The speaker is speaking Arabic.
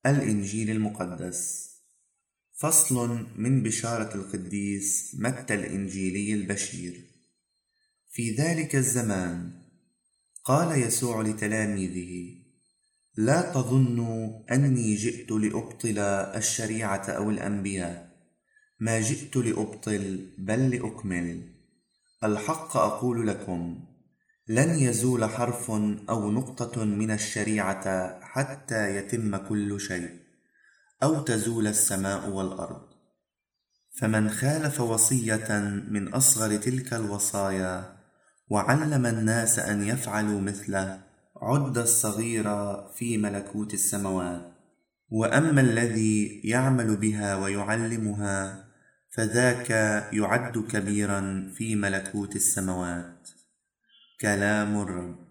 الإنجيل المقدس. فصل من بشارة القديس متى الإنجيلي البشير. في ذلك الزمان قال يسوع لتلاميذه: لا تظنوا أني جئت لأبطل الشريعة أو الأنبياء، ما جئت لأبطل بل لأكمل. الحق أقول لكم، لن يزول حرف أو نقطة من الشريعة حتى يتم كل شيء، أو تزول السماء والأرض. فمن خالف وصية من أصغر تلك الوصايا وعلم الناس أن يفعلوا مثله عد الصغير في ملكوت السماوات. وأما الذي يعمل بها ويعلمها فذاك يعد كبيرا في ملكوت السماوات. كلام الرب.